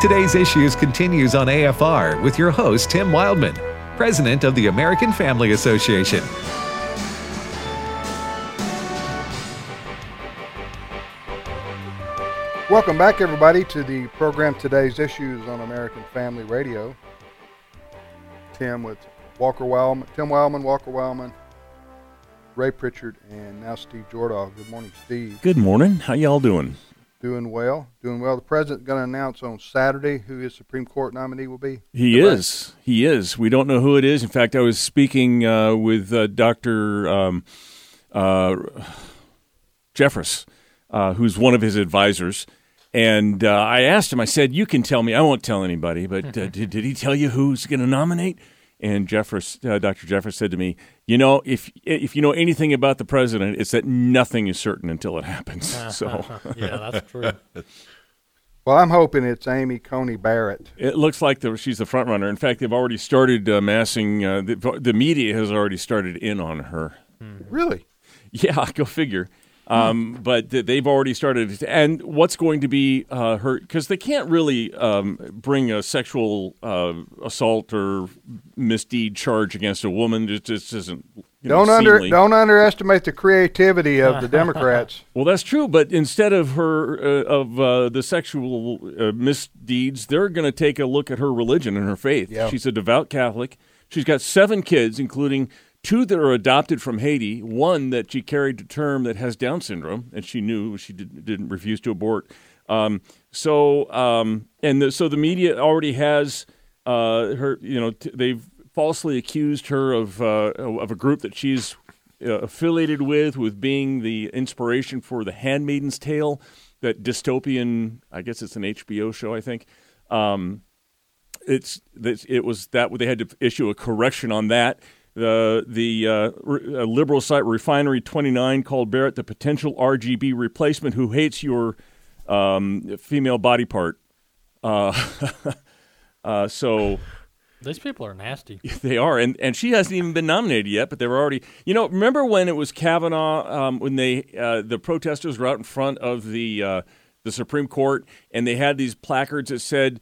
Today's Issues continues on AFR with your host, Tim Wildman, President of the American Family Association. Welcome back, everybody, to the program Today's Issues on American Family Radio. Tim with Walker Wildman, Tim Wildman, Walker Wildman, Ray Pritchard, and now Steve Jordahl. Good morning, Steve. Good morning. How y'all doing? Doing well. The president's going to announce on Saturday who his Supreme Court nominee will be. He is. We don't know who it is. In fact, I was speaking with Dr. Jeffress, who's one of his advisors. And I asked him, I said, you can tell me. I won't tell anybody, but did he tell you who's going to nominate? And Dr. Jeffress said to me, you know, if you know anything about the president, it's that nothing is certain until it happens. So yeah, that's true. Well, I'm hoping it's Amy Coney Barrett. It looks like she's the front runner. In fact, they've already started amassing, the media has already started in on her. Really? Yeah, go figure. But they've already started, and what's going to be her, because they can't really bring a sexual assault or misdeed charge against a woman. It just isn't. Don't underestimate the creativity of the Democrats. Well, that's true, but instead of her the sexual misdeeds, they're going to take a look at her religion and her faith. Yeah. She's a devout Catholic. She's got 7 kids, including 2 that are adopted from Haiti, 1 that she carried to term that has Down syndrome, and she knew she didn't refuse to abort. So the media already has her. They've falsely accused her of a group that she's affiliated with being the inspiration for The Handmaid's Tale, that dystopian. I guess it's an HBO show. I think. It was that they had to issue a correction on that. The liberal site Refinery 29 called Barrett the potential RGB replacement who hates your female body part. So these people are nasty. They are, and she hasn't even been nominated yet, but they were already. Remember when it was Kavanaugh when the protesters were out in front of the Supreme Court and they had these placards that said.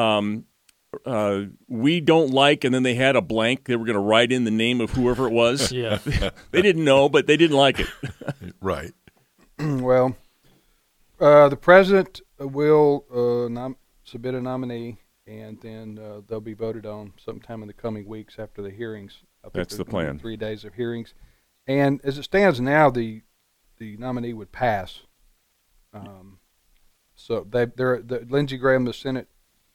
We don't like, and then they had a blank. They were going to write in the name of whoever it was. Yeah. They didn't know, but they didn't like it. Right. Well, the president will submit a nominee, and then they'll be voted on sometime in the coming weeks after the hearings. I think that's the plan. 3 days of hearings. And as it stands now, the nominee would pass. So Lindsey Graham, the Senate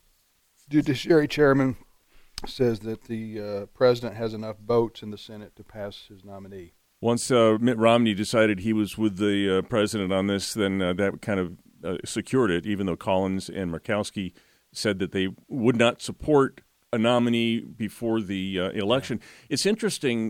Judiciary Chairman, says that the president has enough votes in the Senate to pass his nominee. Once Mitt Romney decided he was with the president on this, then that kind of secured it, even though Collins and Murkowski said that they would not support a nominee before the election. It's interesting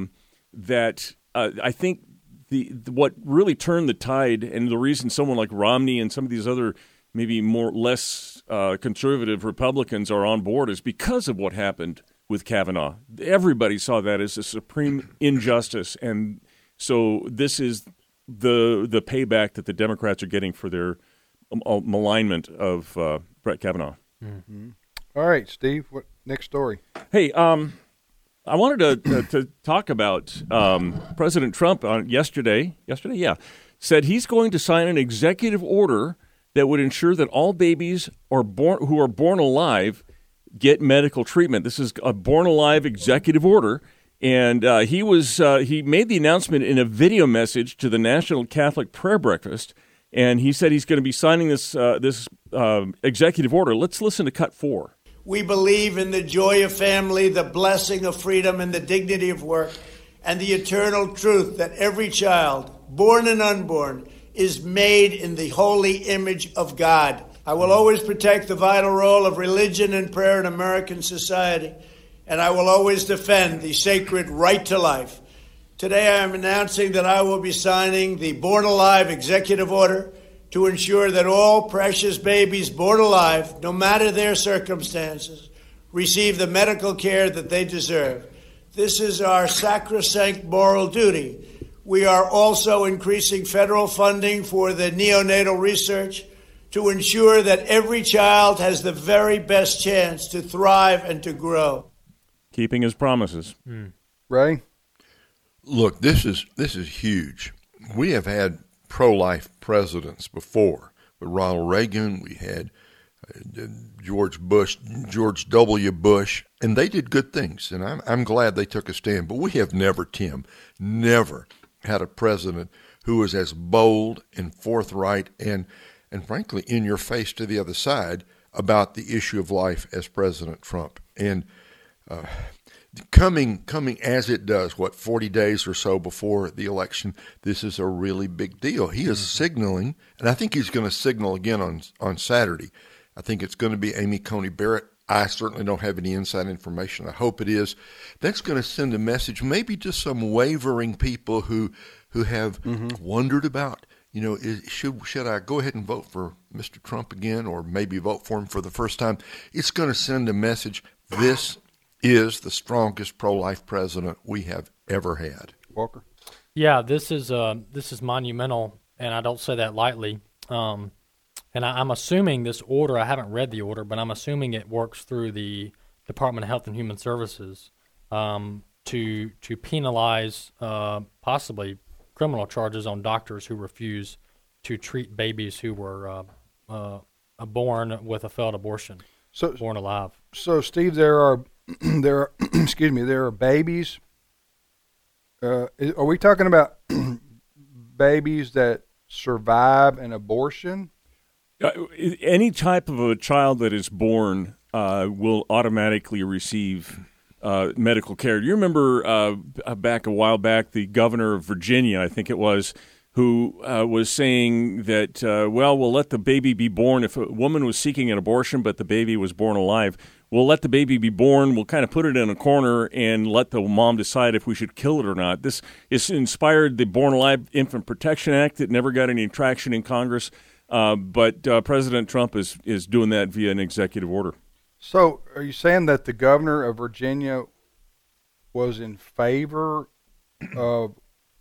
that I think what really turned the tide, and the reason someone like Romney and some of these other maybe less conservative Republicans are on board is because of what happened with Kavanaugh. Everybody saw that as a supreme injustice, and so this is the payback that the Democrats are getting for their malignment of Brett Kavanaugh. Mm-hmm. All right, Steve, what next story? Hey, I wanted to talk about President Trump yesterday, said he's going to sign an executive order that would ensure that all babies who are born alive get medical treatment. This is a born alive executive order, and he made the announcement in a video message to the National Catholic Prayer Breakfast, and he said he's going to be signing this executive order. Let's listen to cut 4. We believe in the joy of family, the blessing of freedom, and the dignity of work, and the eternal truth that every child, born and unborn, is made in the holy image of God. I will always protect the vital role of religion and prayer in American society, and I will always defend the sacred right to life. Today I am announcing that I will be signing the Born Alive Executive Order to ensure that all precious babies born alive, no matter their circumstances, receive the medical care that they deserve. This is our sacrosanct moral duty. We are also increasing federal funding for the neonatal research, to ensure that every child has the very best chance to thrive and to grow. Keeping his promises. Ray? Look, this is huge. We have had pro-life presidents before. With Ronald Reagan, we had George W. Bush, and they did good things, and I'm glad they took a stand. But we have never, Tim, never had a president who was as bold and forthright and frankly in your face to the other side about the issue of life as President Trump. And coming as it does, 40 days or so before the election, this is a really big deal. He is signaling, and I think he's going to signal again on Saturday. I think it's going to be Amy Coney Barrett. I certainly don't have any inside information. I hope it is. That's going to send a message maybe to some wavering people who have wondered about, should I go ahead and vote for Mr. Trump again or maybe vote for him for the first time? It's going to send a message. This is the strongest pro-life president we have ever had. Walker? Yeah, this is monumental, and I don't say that lightly. And I'm assuming this order, I haven't read the order, but I'm assuming it works through the Department of Health and Human Services to penalize possibly criminal charges on doctors who refuse to treat babies who were born with a failed abortion, born alive. So, Steve, there are there are babies. Are we talking about babies that survive an abortion? Any type of a child that is born will automatically receive medical care. Do you remember back a while back, the governor of Virginia, I think it was, who was saying that, we'll let the baby be born. If a woman was seeking an abortion but the baby was born alive, we'll let the baby be born. We'll kind of put it in a corner and let the mom decide if we should kill it or not. This is inspired the Born Alive Infant Protection Act that never got any traction in Congress. But President Trump is doing that via an executive order. So are you saying that the governor of Virginia was in favor of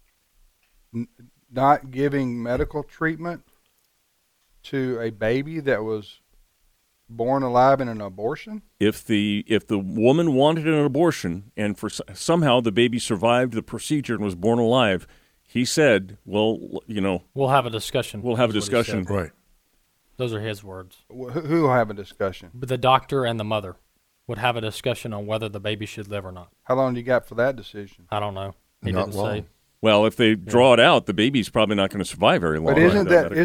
not giving medical treatment to a baby that was born alive in an abortion? If the woman wanted an abortion and somehow the baby survived the procedure and was born alive, he said, we'll have a discussion. We'll have a discussion. Right. Those are his words. Who will have a discussion? But the doctor and the mother would have a discussion on whether the baby should live or not. How long do you got for that decision? I don't know. He Not didn't long. say. Well, if they draw it out, the baby's probably not going to survive very long. But isn't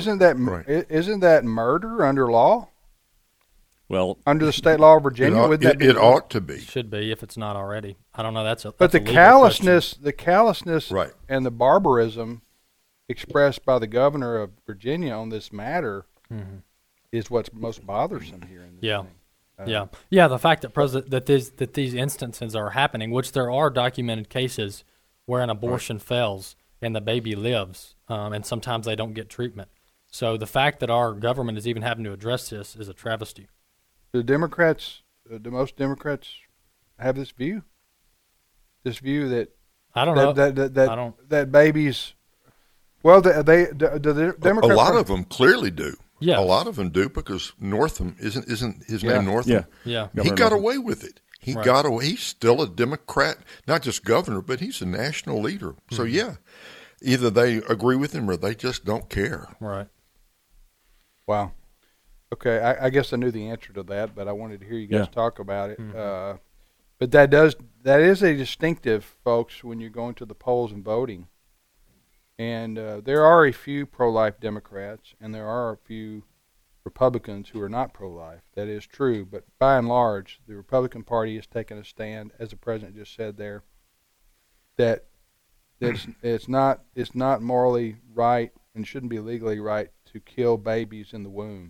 that murder under law? Well, under the state law of Virginia, it ought to be. Should be if it's not already. I don't know. But the callousness, right, and the barbarism expressed by the governor of Virginia on this matter is what's most bothersome here. In this thing. Yeah. The fact that these instances are happening, which there are documented cases where an abortion fails and the baby lives, and sometimes they don't get treatment. So the fact that our government is even having to address this is a travesty. Do Democrats, do most Democrats have this view? This view that I don't know that babies. Well, the Democrats. A lot of them clearly do. Yeah, a lot of them do because Northam isn't his name Northam? Yeah. He got away with it. He got away. He's still a Democrat, not just governor, but he's a national leader. So either they agree with him or they just don't care. Right. Wow. Okay, I guess I knew the answer to that, but I wanted to hear you guys talk about it. But that is a distinctive, folks, when you're going to the polls and voting. And there are a few pro-life Democrats, and there are a few Republicans who are not pro-life. That is true, but by and large, the Republican Party has taken a stand, as the president just said there, that it's not morally right and shouldn't be legally right to kill babies in the womb.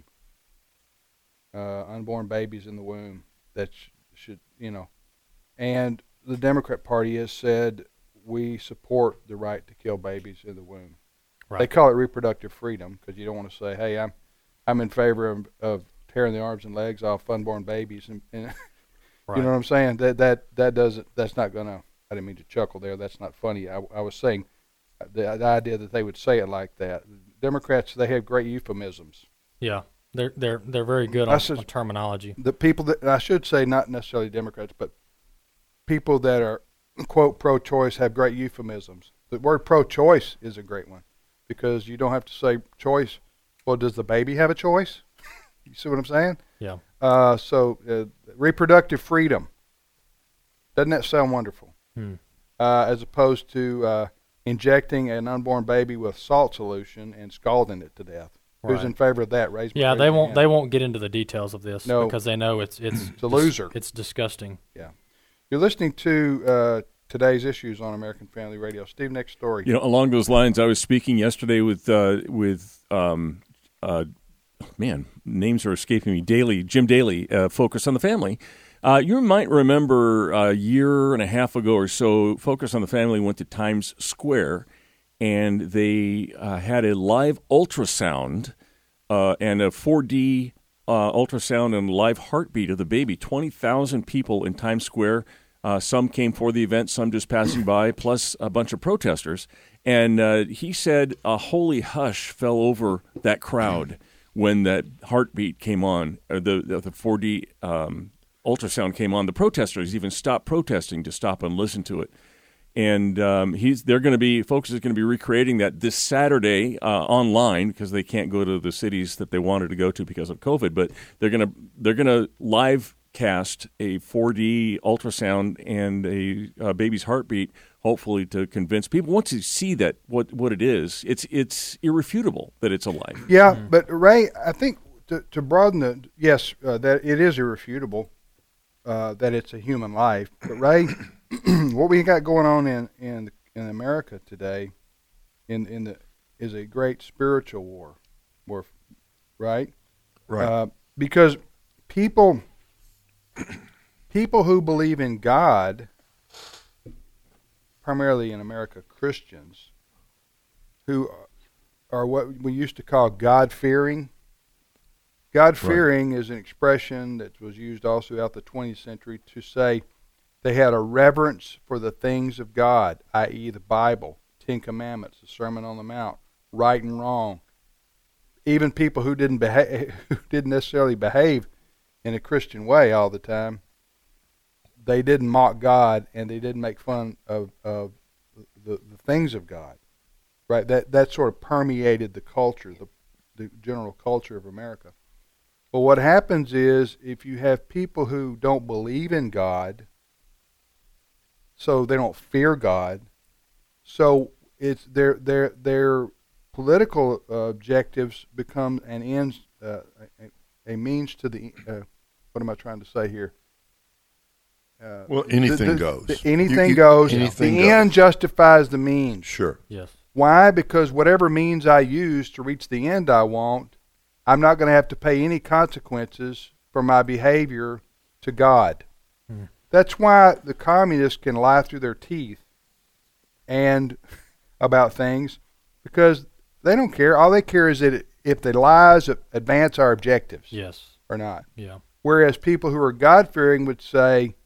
Unborn babies in the womb that should, and the Democrat Party has said we support the right to kill babies in the womb. Right. They call it reproductive freedom because you don't want to say, hey, I'm in favor of tearing the arms and legs off unborn babies, and right. You know what I'm saying? That's not gonna. I didn't mean to chuckle there. That's not funny. I was saying the idea that they would say it like that. Democrats, they have great euphemisms. Yeah. They're very good on terminology. The people that, I should say, not necessarily Democrats, but people that are, quote, pro-choice have great euphemisms. The word pro-choice is a great one because you don't have to say choice. Well, does the baby have a choice? You see what I'm saying? Yeah. So reproductive freedom. Doesn't that sound wonderful? As opposed to injecting an unborn baby with salt solution and scalding it to death. Right. Who's in favor of that? Raise they won't. They won't get into the details of this because they know it's a loser. It's disgusting. Yeah. You're listening to today's issues on American Family Radio. Steve, next story. Along those lines, I was speaking yesterday with names are escaping me. Jim Daly, Focus on the Family. You might remember a year and a half ago or so, Focus on the Family went to Times Square, and they had a live ultrasound and a 4D ultrasound and live heartbeat of the baby. 20,000 people in Times Square. Some came for the event, some just passing by, plus a bunch of protesters. And he said a holy hush fell over that crowd when that heartbeat came on, the 4D ultrasound came on. The protesters even stopped protesting to stop and listen to it. And Focus is going to be recreating that this Saturday online because they can't go to the cities that they wanted to go to because of COVID. But they're gonna live cast a 4D ultrasound and a baby's heartbeat, hopefully to convince people. Once you see that what it is, it's irrefutable that it's alive. Yeah, but Ray, I think to broaden that it is irrefutable that it's a human life. But Ray, what we got going on in America today, is a great spiritual war, right? Right. Because people who believe in God, primarily in America, Christians, who are what we used to call God-fearing. God-fearing is an expression that was used all throughout the 20th century to say they had a reverence for the things of God, i.e. the Bible, Ten Commandments, the Sermon on the Mount, right and wrong. Even people who didn't necessarily behave in a Christian way all the time, they didn't mock God and they didn't make fun of the things of God, right? That sort of permeated the culture, the general culture of America. But what happens is if you have people who don't believe in God, so they don't fear God, so it's their political objectives become an ends, a means to the. What am I trying to say here? Anything goes. Anything goes. The end justifies the means. Sure. Yes. Why? Because whatever means I use to reach the end I want, I'm not going to have to pay any consequences for my behavior to God. That's why the communists can lie through their teeth and about things, because they don't care. All they care is that if the lies advance our objectives, yes, or not. Yeah. Whereas people who are God-fearing would say,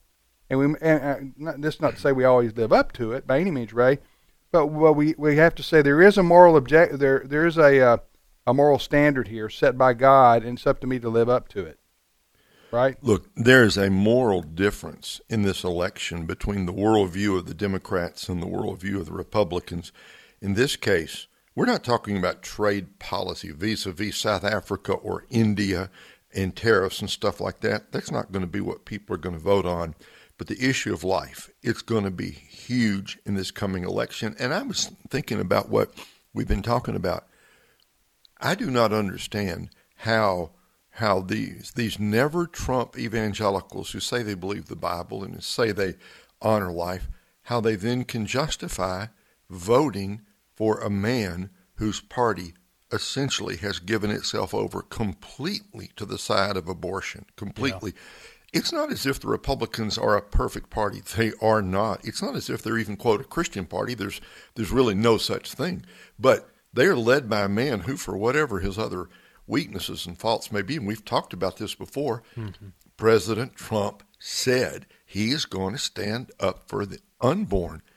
this is not to say we always live up to it by any means, Ray, but we have to say there is a moral there is a moral standard here set by God, and it's up to me to live up to it. Right? Look, there's a moral difference in this election between the worldview of the Democrats and the worldview of the Republicans. In this case, we're not talking about trade policy vis-a-vis South Africa or India and tariffs and stuff like that. That's not going to be what people are going to vote on. But the issue of life, it's going to be huge in this coming election. And I was thinking about what we've been talking about. I do not understand how these never Trump evangelicals who say they believe the Bible and say they honor life, how they then can justify voting for a man whose party essentially has given itself over completely to the side of abortion, completely. Yeah. It's not as if the Republicans are a perfect party. They are not. It's not as if they're even, quote, a Christian party. There's really no such thing. But they are led by a man who, for whatever his other weaknesses and faults may be, and we've talked about this before, President Trump said he is going to stand up for the unborn.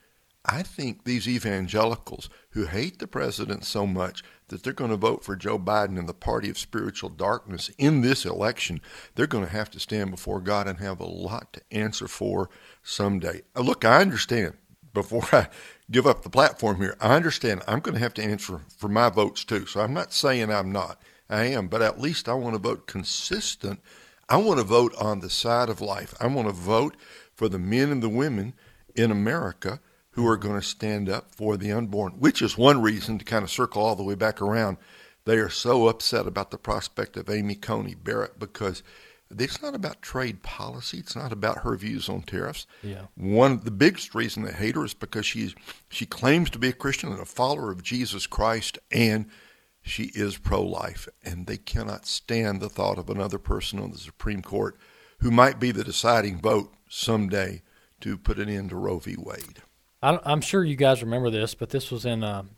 I think these evangelicals who hate the president so much that they're going to vote for Joe Biden and the party of spiritual darkness in this election, they're going to have to stand before God and have a lot to answer for someday. Look, I understand, before I give up the platform here, I understand I'm going to have to answer for my votes too. So I'm not saying I'm not. I am, but at least I want to vote consistent. I want to vote on the side of life. I want to vote for the men and the women in America who are going to stand up for the unborn, which is one reason to kind of circle all the way back around. They are so upset about the prospect of Amy Coney Barrett because it's not about trade policy. It's not about her views on tariffs. Yeah. One of the biggest reason they hate her is because she claims to be a Christian and a follower of Jesus Christ, and she is pro-life. And they cannot stand the thought of another person on the Supreme Court who might be the deciding vote someday to put an end to Roe v. Wade. I'm sure you guys remember this, but this was in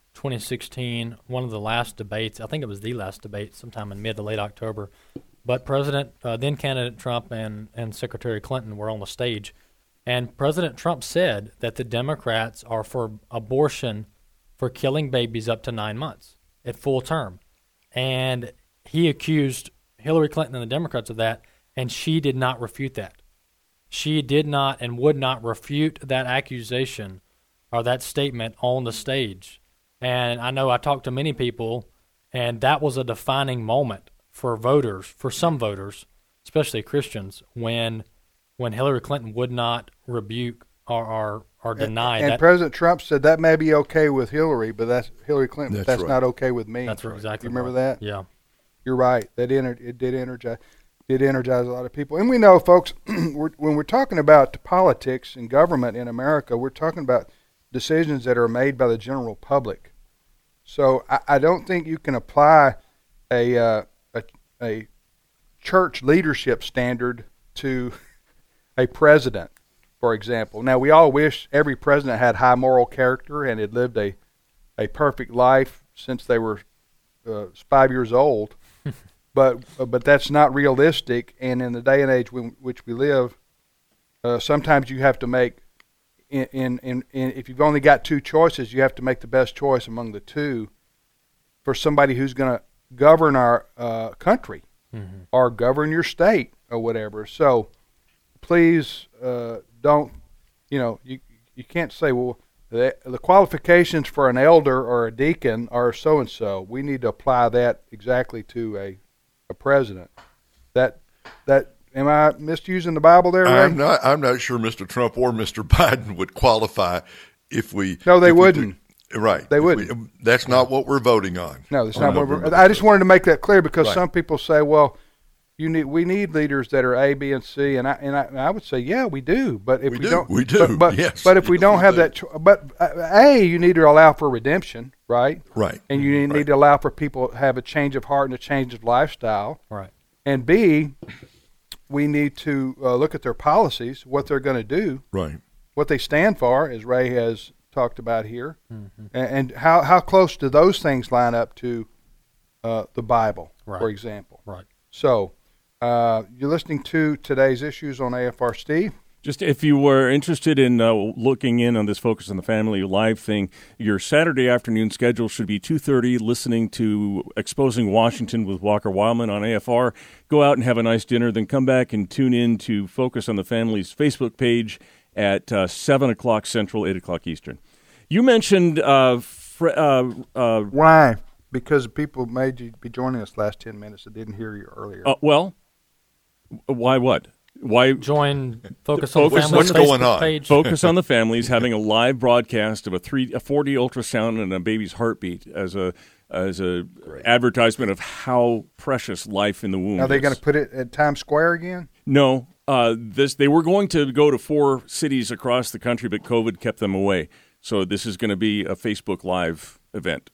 2016, one of the last debates. I think it was the last debate, sometime in mid to late October. But then candidate Trump and Secretary Clinton were on the stage, and President Trump said that the Democrats are for abortion for killing babies up to 9 months at full term. And he accused Hillary Clinton and the Democrats of that, and she did not refute that. She did not and would not refute that accusation or that statement on the stage. And I know I talked to many people, and that was a defining moment for voters, for some voters, especially Christians, when Hillary Clinton would not rebuke or deny and that. President Trump said that may be okay with Hillary, but that's Hillary Clinton. That's right. not okay with me. That's right, exactly. You remember right. that? Yeah. You're right. It did energize a lot of people. And we know, folks, when we're talking about politics and government in America, we're talking about decisions that are made by the general public. So I don't think you can apply a church leadership standard to a president, for example. Now, we all wish every president had high moral character and had lived a perfect life since they were 5 years old. But that's not realistic, and in the day and age in which we live, sometimes you have to make, if you've only got two choices, you have to make the best choice among the two for somebody who's going to govern our country or govern your state or whatever. So please don't, you can't say, well, the qualifications for an elder or a deacon are so-and-so. We need to apply that exactly to a president. That am I misusing the Bible there, Ray? I'm not sure Mr. Trump or Mr. Biden would qualify if we. No, they wouldn't. Right. They wouldn't. That's not what we're voting on. No, that's not what we're. I just wanted to make that clear because Right. some people say, well, we need leaders that are A, B, and C, and I would say, yeah, we do. But if we don't, we do. But yes. if we Yes, don't we have do. that, you need to allow for redemption, right? Right. And you need to allow for people to have a change of heart and a change of lifestyle. Right. And B, we need to look at their policies, what they're going to do, Right. what they stand for, as Ray has talked about here, and how close do those things line up to the Bible, Right. for example. Right. So you're listening to today's issues on AFR. Steve? Just if you were interested in looking in on this Focus on the Family live thing, your Saturday afternoon schedule should be 2:30, listening to Exposing Washington with Walker Wildman on AFR. Go out and have a nice dinner, then come back and tune in to Focus on the Family's Facebook page at 7 o'clock Central, 8 o'clock Eastern. You mentioned Why? Because people made you be joining us last 10 minutes that didn't hear you earlier. well, why what? Why Join Focus on the Focus- Family's what's going Facebook on? page. Focus on the Family is having a live broadcast of a 4D ultrasound and a baby's heartbeat as a advertisement of how precious life in the womb Are they is. going to put it at Times Square again? No, they were going to go to 4 cities across the country, but COVID kept them away. So this is going to be a Facebook Live event.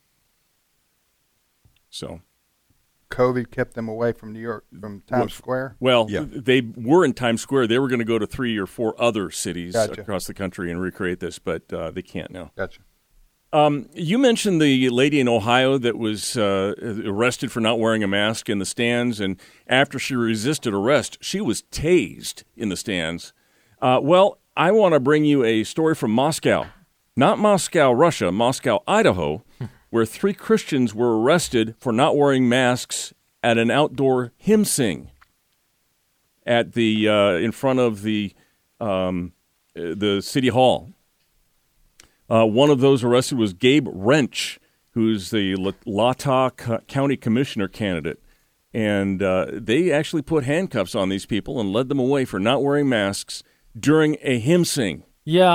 So, COVID kept them away from New York, from Times Square? well, Yeah. they were in Times Square. They were going to go to 3 or 4 other cities Gotcha. across the country and recreate this, but they can't now. Gotcha. You mentioned the lady in Ohio that was arrested for not wearing a mask in the stands, and after she resisted arrest, she was tased in the stands. Well, I want to bring you a story from Moscow. not Moscow, Russia, Moscow, Idaho, where 3 Christians were arrested for not wearing masks at an outdoor hymn sing at the in front of the city hall. One of those arrested was Gabe Wrench, who's the Latah County Commissioner candidate. And they actually put handcuffs on these people and led them away for not wearing masks during a hymn sing. Yeah,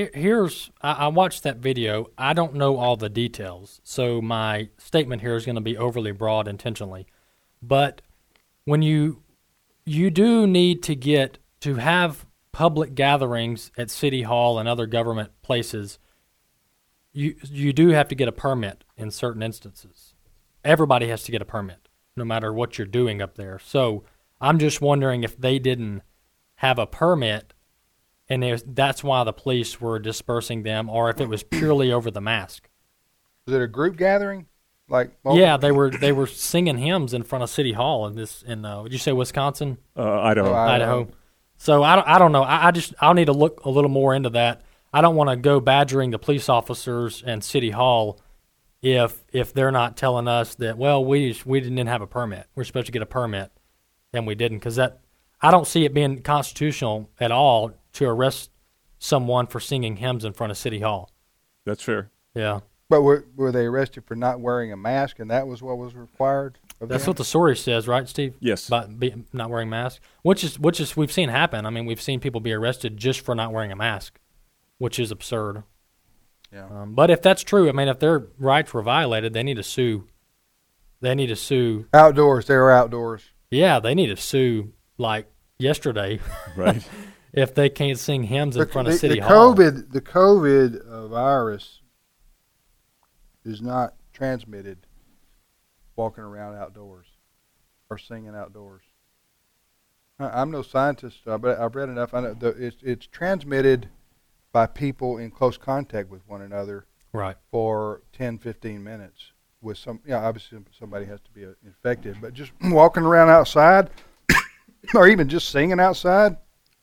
I watched that video. I don't know all the details, so my statement here is going to be overly broad intentionally. But when you do need to have public gatherings at City Hall and other government places, you do have to get a permit in certain instances. Everybody has to get a permit, no matter what you're doing up there. So I'm just wondering if they didn't have a permit, and that's why the police were dispersing them, or if it was purely over the mask. Was it a group gathering? Yeah, they were singing hymns in front of City Hall in would you say Wisconsin? Idaho. Idaho. So I don't know. I'll need to look a little more into that. I don't want to go badgering the police officers and City Hall if they're not telling us that, well, we didn't have a permit. We're supposed to get a permit, and we didn't, because I don't see it being constitutional at all to arrest someone for singing hymns in front of City Hall. That's fair. Yeah. But were they arrested for not wearing a mask, and that was what was required of That's them? what the story says, right, Steve? Yes. About not wearing masks, which is we've seen happen. I mean, we've seen people be arrested just for not wearing a mask, which is absurd. Yeah. But if that's true, I mean, if their rights were violated, they need to sue. They need to sue. Outdoors. They were outdoors. Yeah, they need to sue like yesterday. Right. If they can't sing hymns in front of City Hall. The COVID virus is not transmitted walking around outdoors or singing outdoors. I'm no scientist, but I've read enough. I know it's transmitted by people in close contact with one another, right, for 10, 15 minutes. With obviously somebody has to be infected, but just walking around outside, or even just singing outside,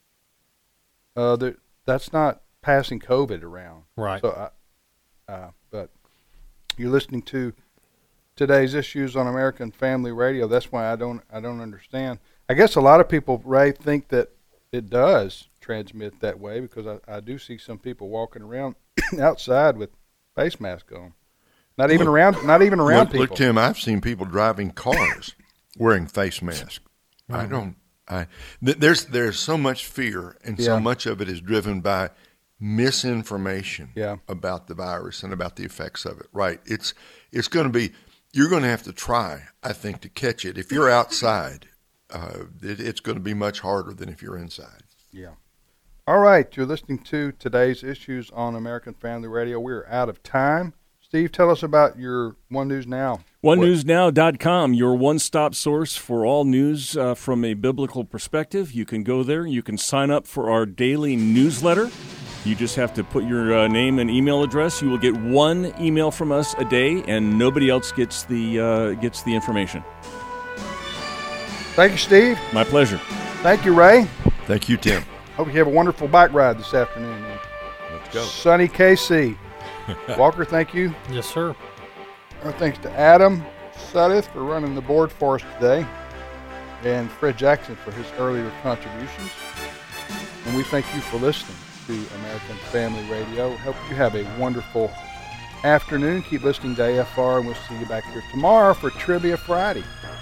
that's not passing COVID around. Right. So, but you're listening to today's issues on American Family Radio. That's why I don't understand. I guess a lot of people, Ray, think that it does transmit that way, because I do see some people walking around outside with face masks on. Not even around people. Look, Tim, I've seen people driving cars wearing face masks. Mm-hmm. There's so much fear, and so much of it is driven by misinformation about the virus and about the effects of it. Right? It's going to be, you're going to have to try, I think, to catch it. If you're outside, it's going to be much harder than if you're inside. Yeah. All right, you're listening to today's issues on American Family Radio. We're out of time. Steve, tell us about your One News Now. OneNewsNow.com, your one-stop source for all news from a biblical perspective. You can go there. You can sign up for our daily newsletter. You just have to put your name and email address. You will get one email from us a day, and nobody else gets the information. Thank you, Steve. My pleasure. Thank you, Ray. Thank you, Tim. Hope you have a wonderful bike ride this afternoon. Let's go. Sunny KC. Walker, thank you. Yes, sir. Our thanks to Adam Sudduth for running the board for us today, and Fred Jackson for his earlier contributions. And we thank you for listening to American Family Radio. Hope you have a wonderful afternoon. Keep listening to AFR, and we'll see you back here tomorrow for Trivia Friday.